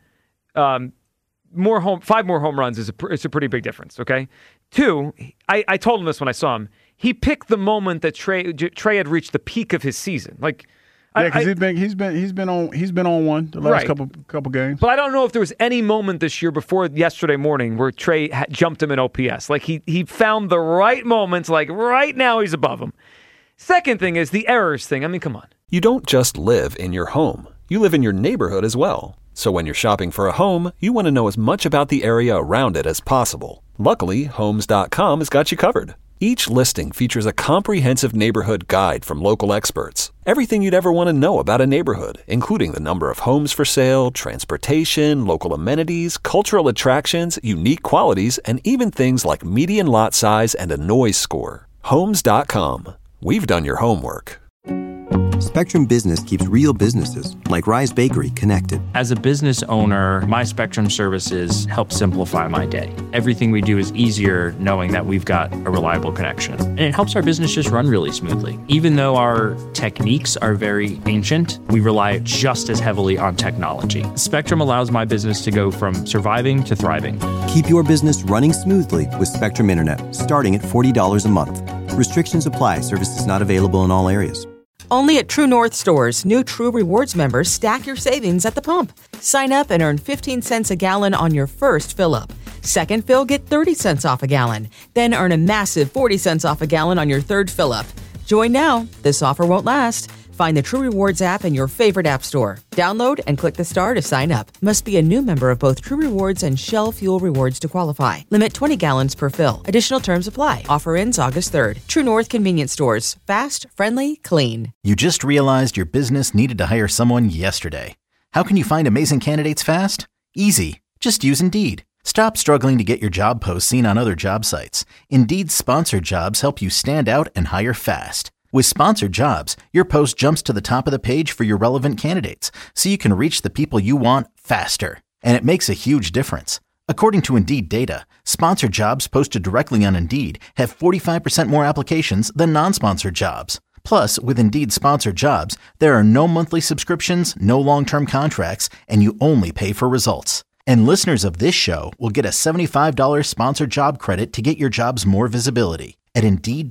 5 more home runs is a pretty big difference, okay? 2, I told him this when I saw him. He picked the moment that Trey had reached the peak of his season. Like, because he's been on one the last couple games. But I don't know if there was any moment this year before yesterday morning where Trey jumped him in OPS. Like he found the right moments. Like right now he's above him. Second thing is the errors thing. I mean, come on. You don't just live in your home. You live in your neighborhood as well. So when you're shopping for a home, you want to know as much about the area around it as possible. Luckily, Homes.com has got you covered. Each listing features a comprehensive neighborhood guide from local experts. Everything you'd ever want to know about a neighborhood, including the number of homes for sale, transportation, local amenities, cultural attractions, unique qualities, and even things like median lot size and a noise score. Homes.com. We've done your homework. Spectrum Business keeps real businesses, like Rise Bakery, connected. As a business owner, my Spectrum services help simplify my day. Everything we do is easier knowing that we've got a reliable connection. And it helps our business just run really smoothly. Even though our techniques are very ancient, we rely just as heavily on technology. Spectrum allows my business to go from surviving to thriving. Keep your business running smoothly with Spectrum Internet, starting at $40 a month. Restrictions apply. Services not available in all areas. Only at True North stores, new True Rewards members stack your savings at the pump. Sign up and earn 15 cents a gallon on your first fill-up. Second fill, get 30 cents off a gallon. Then earn a massive 40 cents off a gallon on your third fill-up. Join now. This offer won't last. Find the True Rewards app in your favorite app store. Download and click the star to sign up. Must be a new member of both True Rewards and Shell Fuel Rewards to qualify. Limit 20 gallons per fill. Additional terms apply. Offer ends August 3rd. True North Convenience Stores. Fast, friendly, clean. You just realized your business needed to hire someone yesterday. How can you find amazing candidates fast? Easy. Just use Indeed. Stop struggling to get your job posts seen on other job sites. Indeed's sponsored jobs help you stand out and hire fast. With sponsored jobs, your post jumps to the top of the page for your relevant candidates, so you can reach the people you want faster. And it makes a huge difference. According to Indeed data, sponsored jobs posted directly on Indeed have 45% more applications than non-sponsored jobs. Plus, with Indeed sponsored jobs, there are no monthly subscriptions, no long-term contracts, and you only pay for results. And listeners of this show will get a $75 sponsored job credit to get your jobs more visibility at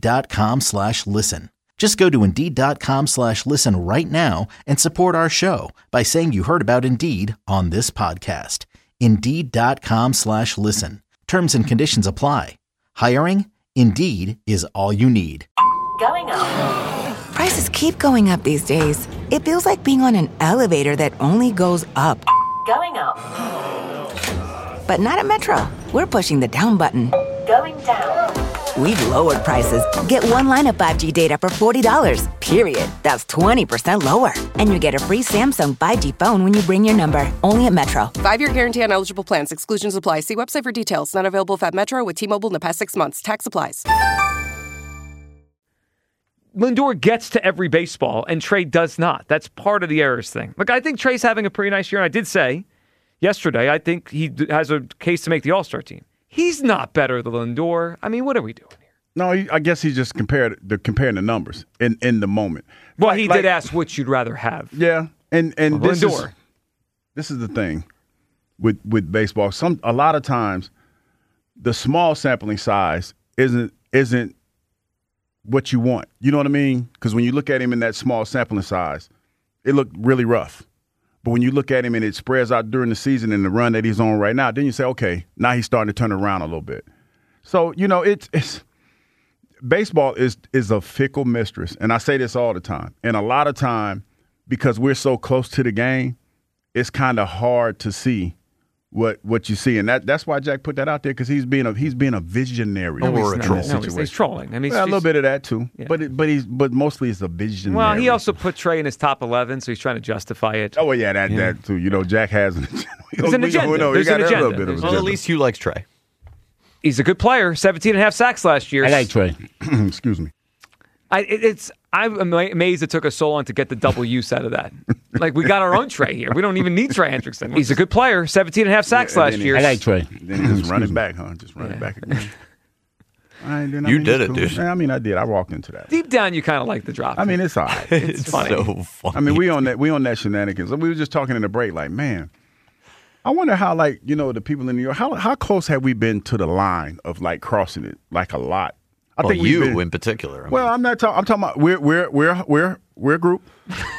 Indeed.com/listen. Just go to Indeed.com/listen right now and support our show by saying you heard about Indeed on this podcast. Indeed.com/listen. Terms and conditions apply. Hiring? Indeed is all you need. Going up. Prices keep going up these days. It feels like being on an elevator that only goes up. Going up. But not at Metro. We're pushing the down button. Going down. We've lowered prices. Get one line of 5G data for $40, period. That's 20% lower. And you get a free Samsung 5G phone when you bring your number. Only at Metro. 5-year guarantee on eligible plans. Exclusions apply. See website for details. Not available if at Metro with T-Mobile in the past 6 months. Tax applies. Lindor gets to every baseball, and Trey does not. That's part of the errors thing. Look, I think Trey's having a pretty nice year, and I did say yesterday I think he has a case to make the All-Star team. He's not better than Lindor. I mean, what are we doing here? No, I guess he just comparing the numbers in the moment. Well, he did ask which you'd rather have. Yeah, and Lindor. This is the thing. with baseball. A lot of times, the small sampling size isn't what you want. You know what I mean? Because when you look at him in that small sampling size, it looked really rough. But when you look at him and it spreads out during the season and the run that he's on right now, then you say, okay, now he's starting to turn around a little bit. So, it's baseball is a fickle mistress. And I say this all the time. And a lot of time, because we're so close to the game, it's kind of hard to see what you see, and that's why Jack put that out there, because he's being a visionary. He's trolling. I mean, a little bit of that too, yeah. but mostly it's a visionary. Well, he also put Trey in his top 11, so he's trying to justify it. Oh, well, yeah, that too. Jack has an agenda. There's an agenda. There's an agenda. Well, at least Hugh likes Trey. He's a good player. 17.5 sacks last year. I like Trey. Excuse me. I'm amazed it took us so long to get the double use out of that. Like, we got our own Trey here. We don't even need Trey Hendrickson. He's a good player. 17.5 sacks last year. I like Trey. Then he just run it back, huh? Just run it back again. You did it, dude. I mean, I did. I walked into that. Deep down, you kind of like the drop. I mean, it's all right. It's funny. So funny. I mean, we on that shenanigans. We were just talking in the break, like, man, I wonder how, the people in New York, how close have we been to the line of, crossing it, a lot? I think you in particular. I'm not talking. I'm talking about we're a group.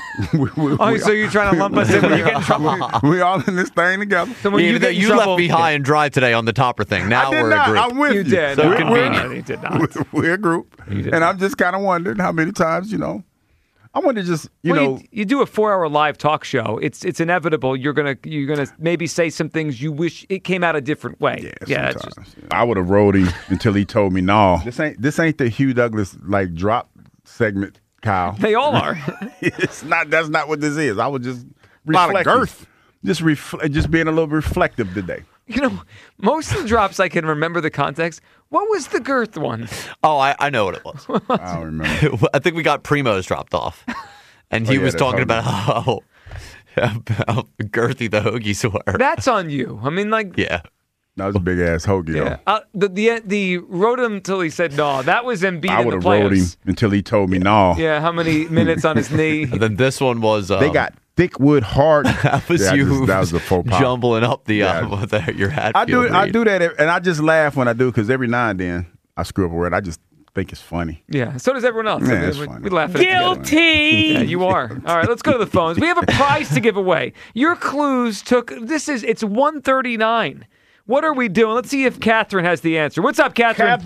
So you're trying to lump us in when you get in trouble? We all in this thing together. So when you left me high and dry today on the topper thing. Now we're a group. I'm with you. Did. So convenient. You did not. We're a group, and I'm just kind of wondering how many times, I want to just, you do a 4-hour live talk show. It's inevitable. You're gonna maybe say some things you wish it came out a different way. Yeah. I would have rode him until he told me, no, this ain't the Hugh Douglas drop segment, Kyle. They all are. It's not. That's not what this is. I was just a lot of girth. Just being a little reflective today. Most of the drops I can remember the context. What was the girth one? Oh, I know what it was. I don't remember. I think we got Primo's dropped off. And he was talking about how girthy the hoagies were. That's on you. I mean, Yeah. That was a big-ass hoagie, though. The rode him until he said no. That was Embiid in the playoffs. I would have rode him until he told me no. Yeah, how many minutes on his knee? And then this one was... they got thick wood hard. That was that was the faux pas. Jumbling up your hat. I do that, and I just laugh when I do, because every now and then I screw up a word. I just think it's funny. Yeah, so does everyone else. Yeah, we laugh at it. Guilty! Yeah, you are. All right, let's go to the phones. We have a prize to give away. Your clues it's 1:39. What are we doing? Let's see if Catherine has the answer. What's up, Catherine?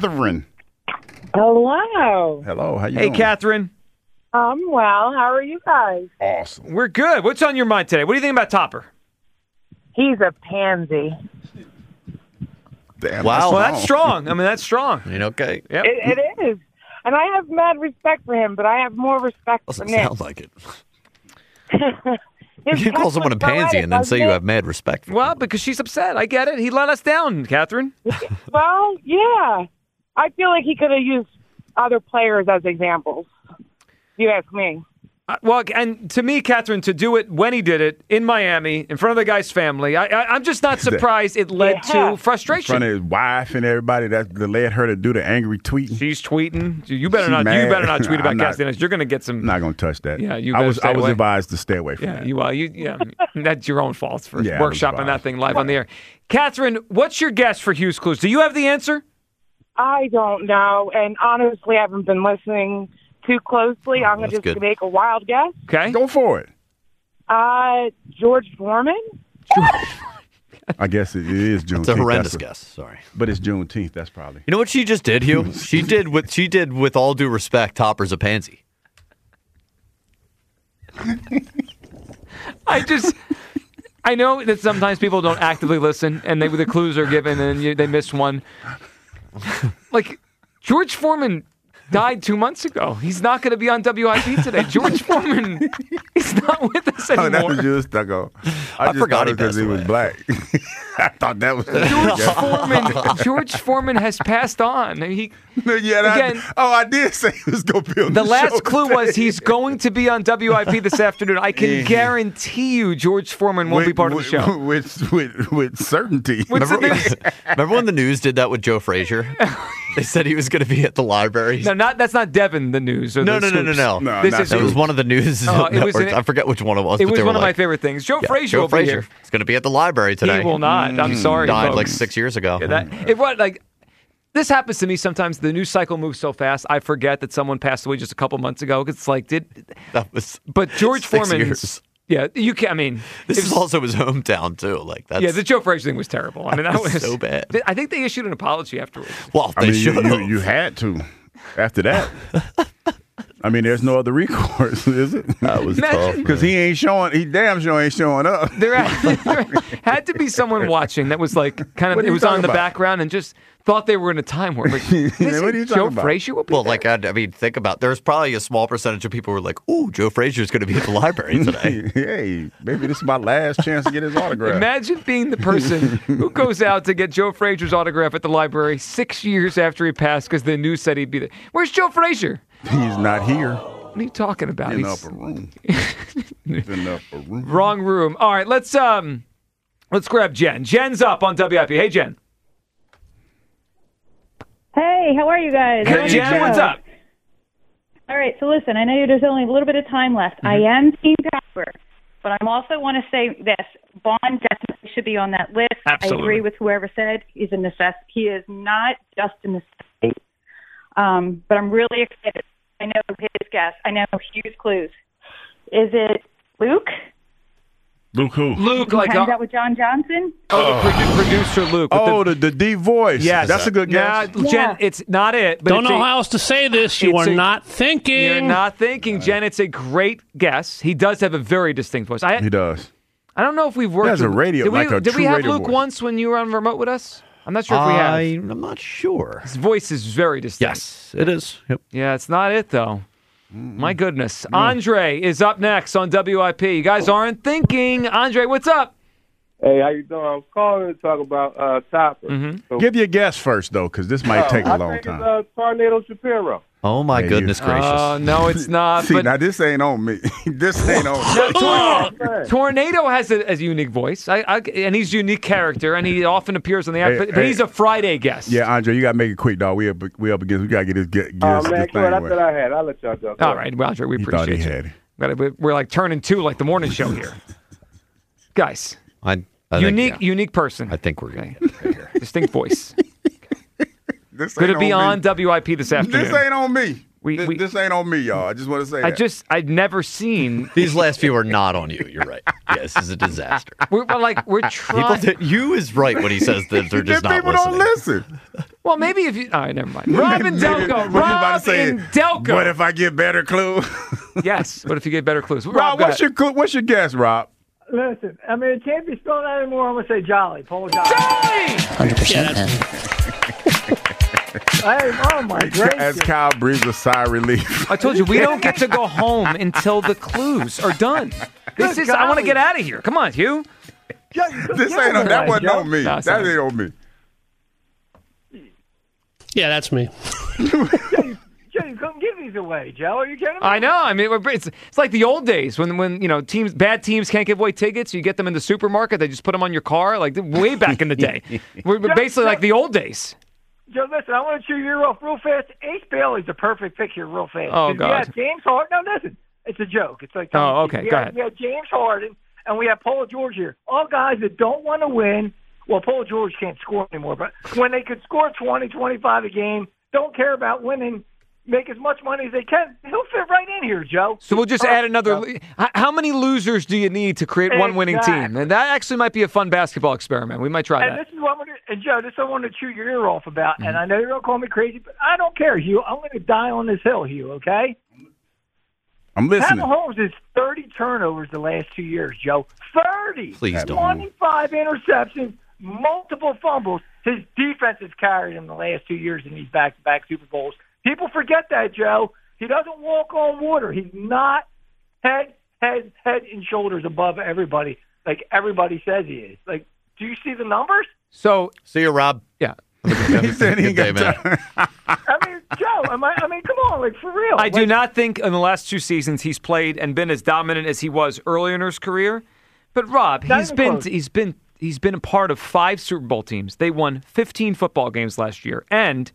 Hello. Hello, how you doing? Hey, Catherine. I'm well. How are you guys? Awesome. We're good. What's on your mind today? What do you think about Topper? He's a pansy. Damn, wow. Well, that's strong. I mean, that's strong. Okay. Yep. It is. And I have mad respect for him, but I have more respect for Nick. Doesn't sound like it. You can call someone a pansy and then say you have mad respect for him. Well, because she's upset. I get it. He let us down, Catherine. Well, yeah. I feel like he could have used other players as examples. You ask me. Well, and to me, Catherine, to do it when he did it in Miami in front of the guy's family, I'm just not surprised it led to frustration. In front of his wife and everybody that led her to do the angry tweeting. She's tweeting. You better not tweet about Castellanos. You're going to get some. I'm not going to touch that. Yeah, I was advised to stay away from that. That's your own fault for workshopping that thing live on the air. Catherine, what's your guess for Hugh's clues? Do you have the answer? I don't know, and honestly, I haven't been listening too closely. I'm going to just make a wild guess. Okay. Go for it. George Foreman? I guess it is Juneteenth. It's a horrendous guess. Sorry. But it's Juneteenth. That's probably. You know what she just did, Hugh? She did with all due respect, Topper's a pansy. I know that sometimes people don't actively listen and the clues are given and they miss one. Like, George Foreman died 2 months ago. He's not going to be on WIP today. George Foreman is not with us anymore. Oh, that was you stuck on. I forgot it because he was black. I thought that was George Foreman has passed on. I did say he was going to be on the last clue was he's going to be on WIP this afternoon. I can guarantee you George Foreman won't be part of the show. With certainty. Remember when the news did that with Joe Frazier? They said he was going to be at the library. No, that's not Devin, the news. Or No. This was one of the news. I forget which one it was. It was one of my favorite things. Joe Frazier will be here. He's going to be at the library today. He will not. I'm sorry. Died folks. like 6 years ago. This happens to me sometimes. The news cycle moves so fast, I forget that someone passed away just a couple months ago. It's like, But George 6 Foreman. years. Yeah, you can. I mean, this is also his hometown too. Like that's the Joe Frazier thing was terrible. I mean, that was so bad. I think they issued an apology afterwards. Well, you had to. After that, I mean, there's no other recourse, is it? That was tough because he ain't showing. He damn sure ain't showing up. There had to be someone watching that was like kind of. It was on the background and just thought they were in a time warp. Like, what are you talking Joe about? Frazier will be there? I mean, think about. There's probably a small percentage of people who are like, "Ooh, Joe Frazier's going to be at the library today." Hey, maybe this is my last chance to get his autograph. Imagine being the person who goes out to get Joe Frazier's autograph at the library 6 years after he passed because the news said he'd be there. Where's Joe Frazier? He's not here. What are you talking about? In the upper room. In the upper room. Wrong room. All right, let's grab Jen. Jen's up on WIP. Hey, Jen. Hey, how are you guys? Good, Jen. What's up? All right, so listen, I know there's only a little bit of time left. I am Team Copper, but I also want to say this. Bond definitely should be on that list. Absolutely. I agree with whoever said he's a necessity. He is not just a necessity. But I'm really excited. I know his guess. I know huge clues. Is it Luke? Luke who? Luke, Who hangs out with John Johnson? The producer Luke. The deep voice. Yes. That's a good guess. Jen, it's not it. But Don't know how else to say this. You are not thinking. You're not thinking, Jen. It's a great guess. He does have a very distinct voice. He does. I don't know if we've worked He has a with- radio, Did we, like a did we true have radio Luke voice. once when you were on remote with us? I'm not sure if we have. I'm not sure. His voice is very distinct. Yes, it is. Yep. Yeah, it's not it, though. My goodness. Andre is up next on WIP. You guys aren't thinking. Andre, what's up? Hey, how you doing? I was calling to talk about Topper. So, Give your guess first, though, because this might take a long I think time. it's Tornado Shapiro. Oh, my goodness gracious. Oh, no, it's not. See, but now this ain't on me. This ain't on me. Tornado has a unique voice, and he's a unique character, and he often appears on the app. But he's a Friday guest. Yeah, Andre, you got to make it quick, dog. We up against. We got to get this Man, this that's thing what I away. thought I had. I'll let y'all go. All right, well, Andre, we He appreciate thought he you. had it. We're like turning two, like the morning show here, guys. I Unique person. I think we're going to Distinct voice. This Could ain't it be on on WIP this afternoon? This ain't on me. We- this ain't on me, y'all. I just want to say that. I'd never seen These last few are not on you. You're right. Yeah, this is a disaster. We're trying. You is right when he says that they're just not people listening. don't listen. Well, maybe if you. All right, never mind. Robin Delco. What you about to say? Robin Delco. What if I get better clues? Yes. What if you get better clues? Rob, go what's your guess, Rob? Listen, I mean, it can't be spelled out anymore. I'm going to say Jolly. Paul Jolly. 100%. Hey, oh, my gracious. As Kyle breathes a sigh of relief. I told you we don't get to go home until the clues are done. This is. I want to get out of here. Come on, Hugh. This ain't on. That wasn't on me. No, That sorry. ain't on me. Yeah, that's me. Joe, you couldn't give these away, Joe. Are you kidding me? I know. I mean, it's like the old days when bad teams can't give away tickets. You get them in the supermarket. They just put them on your car. Like way back in the day. We're basically like the old days. Joe, listen, I want to chew your ear off real fast. Ace Bailey's a perfect picture real fast. Oh, God. Yeah, James Harden. No, listen. It's a joke. It's like Oh, okay. Go ahead. We have James Harden, and we have Paul George here. All guys that don't want to win. Well, Paul George can't score anymore, but when they could score 20, 25 a game, don't care about winning, make as much money as they can, he'll fit right in here, Joe. So we'll just add another. How many losers do you need to create one winning team? And that actually might be a fun basketball experiment. We might try And that. this is what I'm going to, and Joe, this is what I want to chew your ear off about. And I know you're going to call me crazy, but I don't care, Hugh. I'm going to die on this hill, Hugh, okay? I'm listening. Pat Mahomes is 30 turnovers the last 2 years, Joe. 30. Please don't. 25 interceptions, multiple fumbles. His defense has carried him the last 2 years in these back-to-back Super Bowls. People forget that, Joe. He doesn't walk on water. He's not head and shoulders above everybody like everybody says he is. Like, do you see the numbers? So see you, Rob. Yeah. He said he ain't got time. I mean, Joe, come on, like, for real. I do not think in the last 2 seasons he's played and been as dominant as he was earlier in his career. But Rob, Not he's even been close. a part of 5 Super Bowl teams. They won 15 football games last year, and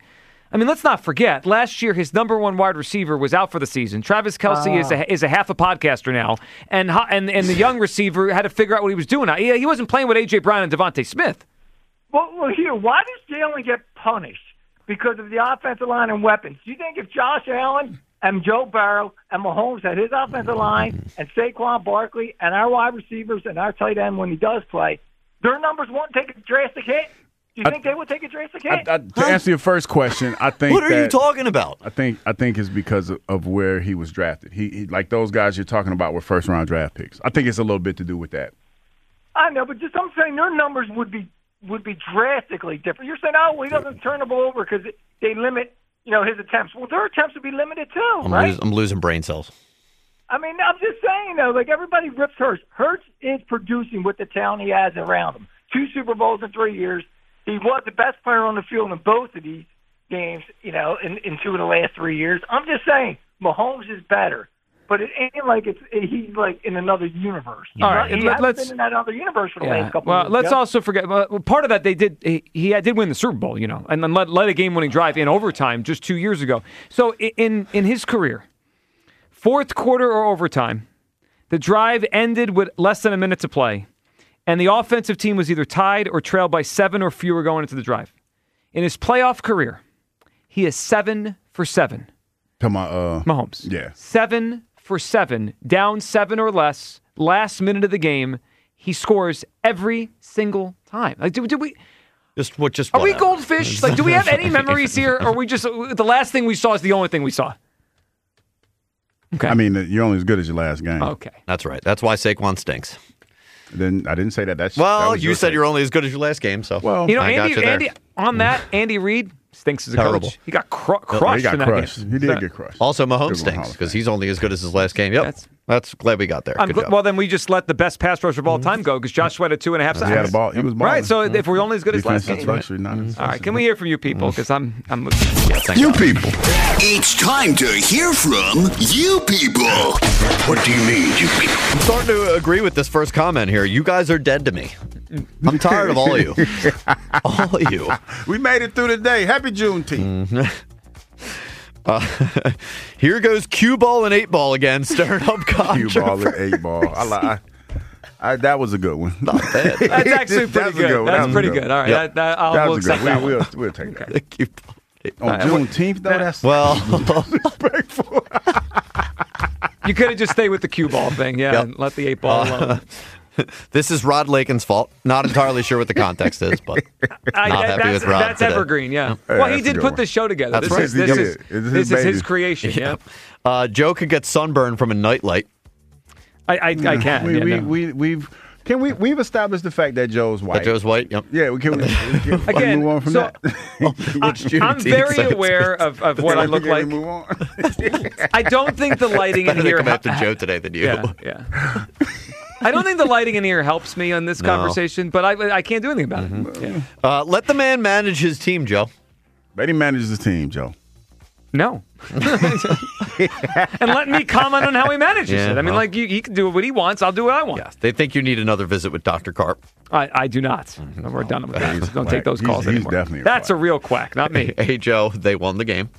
I mean, let's not forget, last year his number one wide receiver was out for the season. Travis Kelce is a half a podcaster now, and the young receiver had to figure out what he was doing. He wasn't playing with A.J. Brown and Devontae Smith. Well, here, why does Jalen get punished? Because of the offensive line and weapons. Do you think if Josh Allen and Joe Burrow and Mahomes had his offensive line and Saquon Barkley and our wide receivers and our tight end when he does play, their numbers won't take a drastic hit? Do you think they would take a drastic hit? To answer your first question, I think what are you talking about? I think it's because of where he was drafted. He like those guys you're talking about were first round draft picks. I think it's a little bit to do with that. I know, but just I'm saying their numbers would be drastically different. You're saying, oh, well, he doesn't turn the ball over because they limit his attempts. Well, their attempts would be limited too, right? I'm losing brain cells. I mean, I'm just saying though, like everybody rips Hurts. Hurts is producing with the talent he has around him. 2 Super Bowls in 3 years. He was the best player on the field in both of these games, in 2 of the last 3 years. I'm just saying, Mahomes is better, but it ain't like he's like in another universe. All right, he hasn't been in that other universe for the last couple of years. Well, let's also forget, part of that they did, he did win the Super Bowl, and then led a game-winning drive in overtime just 2 years ago. So in his career, fourth quarter or overtime, the drive ended with less than a minute to play. And the offensive team was either tied or trailed by 7 or fewer going into the drive. In his playoff career, he is 7 for 7. Come on, Mahomes. Yeah. 7 for 7, down 7 or less, last minute of the game. He scores every single time. Like, did we? Are we goldfish? Like, do we have any memories here? Or are we just the last thing we saw is the only thing we saw? Okay. I mean, you're only as good as your last game. Okay. That's right. That's why Saquon stinks. Then I didn't say that. You said you're only as good as your last game, so Andy Reid stinks as a coach. He got crushed. He got crushed. He did get crushed. Also, Mahomes stinks because he's only as good as his last game. Yep. That's glad we got there. Well, then we just let the best pass rusher of all time go because Josh Sweat had 2.5 sacks. He had a ball. He was balling. Right. So if we're only as good as last game, all right. Can we hear from you people? Because I'm you people. It's time to hear from you people. What do you mean, you people? I'm starting to agree with this first comment here. You guys are dead to me. I'm tired of all of you. All of you. We made it through the day. Happy Juneteenth. Here goes cue ball and 8 ball again, stirring up controversy. Cue ball and 8 ball. That was a good one. Not bad. That's actually pretty good. That's pretty good. All right. Yep. We'll accept that one. We'll take that. The cue ball. On Juneteenth, though, that's disrespectful. You could have just stayed with the cue ball thing, and let the 8 ball alone. This is Rod Lakin's fault. Not entirely sure what the context is, but not happy with Rod That's today. evergreen, yeah. Well, he did put this show together. That's right. This is his creation, yeah. Joe could get sunburned from a nightlight. I can. We've established the fact that Joe's white. That Joe's white, yep. Yeah, we can Again, move on from that. I'm very aware of what I look like. Move on. I don't think the lighting in here. Come after Joe today than you. Yeah. I don't think the lighting in here helps me on this conversation, but I can't do anything about it. Yeah. Let the man manage his team, Joe. Betty manages his team, Joe. No. And let me comment on how he manages it. I mean, he can do what he wants. I'll do what I want. Yes. They think you need another visit with Dr. Karp. I do not. We're done with that. Don't take those calls he's anymore. Definitely That's a real quack, not me. Hey, Joe, they won the game.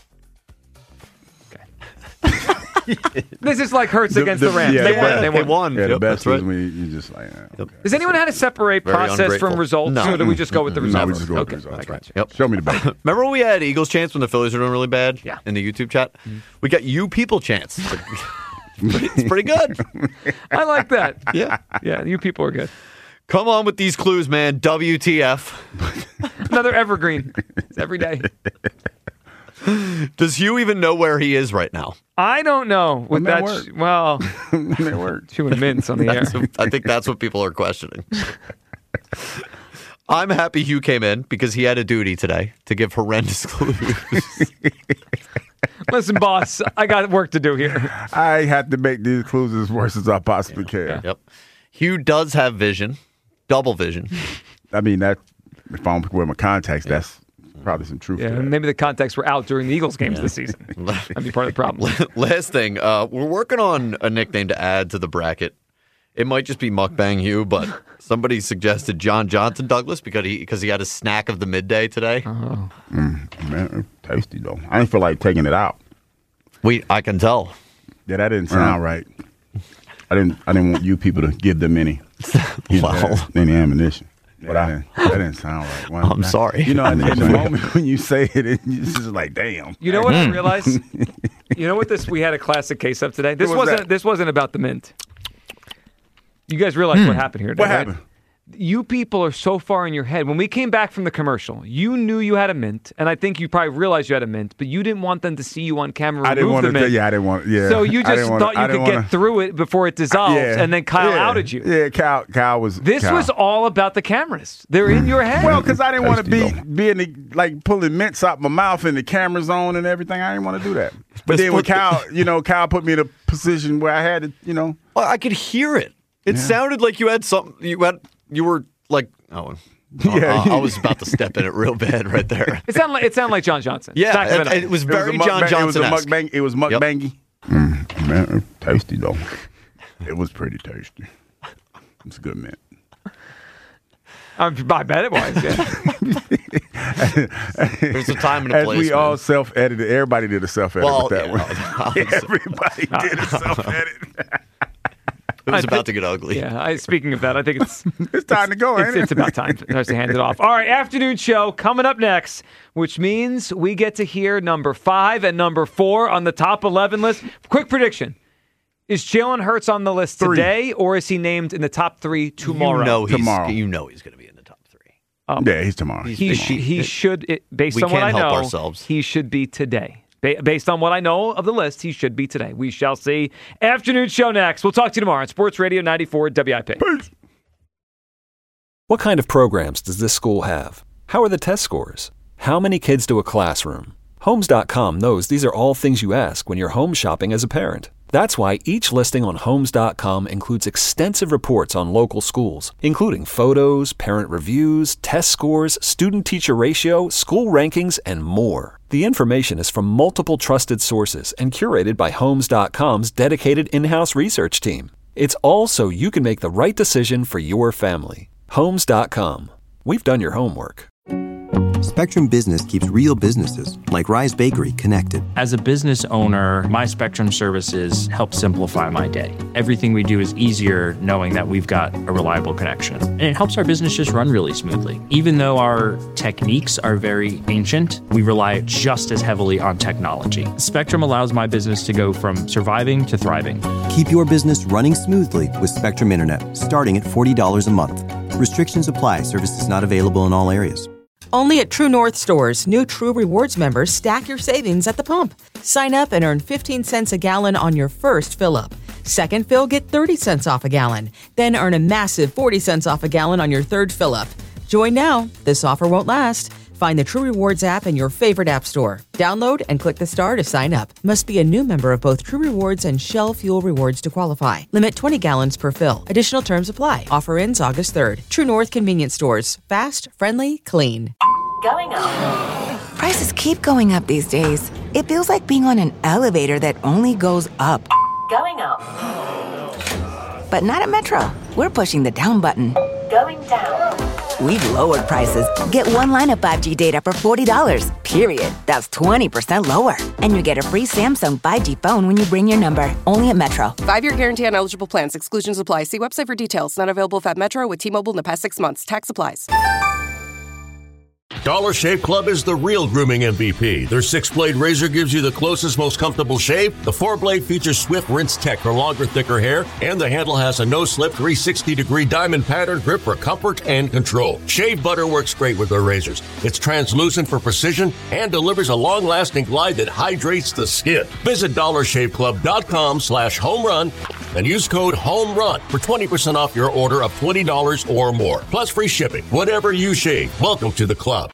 This is like Hurts against the Rams. They won. Yeah, the best is when you just like. Okay. Does anyone have to separate process from results, or do we just go with the results? No, we just go with the results. I got you. Yep. Show me the bet. Remember when we had Eagles chants when the Phillies were doing really bad? Yeah. In the YouTube chat? We got you people chants. It's pretty good. I like that. Yeah. Yeah, you people are good. Come on with these clues, man. WTF. Another evergreen. It's every day. Does Hugh even know where he is right now? I don't know. With that, well, that worked. Chewing mints on the air. I think that's what people are questioning. I'm happy Hugh came in because he had a duty today to give horrendous clues. Listen, boss, I got work to do here. I have to make these clues as worse as I possibly can. Yeah. Yep. Hugh does have vision, double vision. I mean, that if I'm wearing my contacts, that's probably some truth. Yeah, maybe the contacts were out during the Eagles games this season. That'd be part of the problem. Last thing, we're working on a nickname to add to the bracket. It might just be Mukbang Hugh, but somebody suggested John Johnson Douglas because he had a snack of the midday today. Oh. Man, tasty though. I didn't feel like taking it out. I can tell. Yeah, that didn't sound right. I didn't want you people to give them any ammunition. But that didn't sound right. I'm sorry. You know, in the moment when you say it, it's just like, damn. You know what I realized? You know what we had a classic case of today? This wasn't about the mint. You guys realize what happened here today, What happened? Right? You people are so far in your head. When we came back from the commercial, you knew you had a mint, and I think you probably realized you had a mint, but you didn't want them to see you on camera remove the mint. I didn't want. Yeah. So you just thought you could get through it before it dissolved, and then Kyle outed you. Yeah, Kyle was. This was all about the cameras. They're in your head. Well, because I didn't want to be in the, like pulling mints out my mouth and the camera's on and everything. I didn't want to do that. But then when Kyle put me in a position where I had to, Well, I could hear it. It sounded like you had something. You were like, I was about to step in it real bad right there. It sounded like John Johnson. Yeah, it was very John Johnson. It was mukbangy. Yep. Man, tasty though. It was pretty tasty. It's a good mint. I bet it was. Yeah. There's a time and a place. As we all self-edited. Everybody did a self-edit with that one. Everybody did a self-edit. It was about to get ugly. Yeah. Speaking of that, I think it's time to go. It's about time to hand it off. All right, afternoon show coming up next, which means we get to hear number 5 and number 4 on the top 11 list. Quick prediction: is Jalen Hurts on the list today, or is he named in the top 3 tomorrow? Tomorrow. You know he's going to be in the top 3. Yeah, he's tomorrow. He should. Based on what I know, he should be today. Based on what I know of the list, he should be today. We shall see. Afternoon show next. We'll talk to you tomorrow on Sports Radio 94 WIP. Peace. What kind of programs does this school have? How are the test scores? How many kids do a classroom? Homes.com knows these are all things you ask when you're home shopping as a parent. That's why each listing on Homes.com includes extensive reports on local schools, including photos, parent reviews, test scores, student-teacher ratio, school rankings, and more. The information is from multiple trusted sources and curated by Homes.com's dedicated in-house research team. It's all so you can make the right decision for your family. Homes.com. We've done your homework. Spectrum Business keeps real businesses, like Rise Bakery, connected. As a business owner, my Spectrum services help simplify my day. Everything we do is easier knowing that we've got a reliable connection. And it helps our business just run really smoothly. Even though our techniques are very ancient, we rely just as heavily on technology. Spectrum allows my business to go from surviving to thriving. Keep your business running smoothly with Spectrum Internet, starting at $40 a month. Restrictions apply. Services not available in all areas. Only at True North stores, new True Rewards members stack your savings at the pump. Sign up and earn 15 cents a gallon on your first fill-up. Second fill, get 30 cents off a gallon. Then earn a massive 40 cents off a gallon on your third fill-up. Join now. This offer won't last. Find the True Rewards app in your favorite app store. Download and click the star to sign up. Must be a new member of both True Rewards and Shell Fuel Rewards to qualify. Limit 20 gallons per fill. Additional terms apply. Offer ends August 3rd. True North Convenience Stores. Fast, friendly, clean. Going up. Prices keep going up these days. It feels like being on an elevator that only goes up. Going up. But not at Metro. We're pushing the down button. Going down. We've lowered prices. Get one line of 5G data for $40, period. That's 20% lower. And you get a free Samsung 5G phone when you bring your number. Only at Metro. 5-year guarantee on eligible plans. Exclusions apply. See website for details. Not available if at Metro with T-Mobile in the past 6 months. Tax applies. Dollar Shave Club is the real grooming MVP. Their 6-blade razor gives you the closest, most comfortable shave. The 4-blade features swift rinse tech for longer, thicker hair, and the handle has a no-slip 360-degree diamond pattern grip for comfort and control. Shave butter works great with their razors. It's translucent for precision and delivers a long-lasting glide that hydrates the skin. Visit dollarshaveclub.com/homerun and use code HOMERUN for 20% off your order of $20 or more. Plus free shipping. Whatever you shave, welcome to the club.